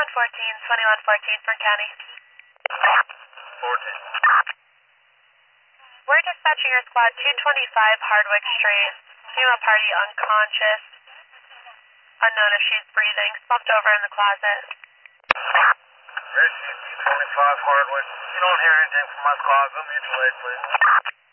2114, 2114 for County. 14. We're dispatching your squad 225 Hardwick Street. Female party unconscious. Unknown if she's breathing. Slumped over in the closet. Rescue 225 Hardwick. If you don't hear anything from my squad, go mutual aid, please.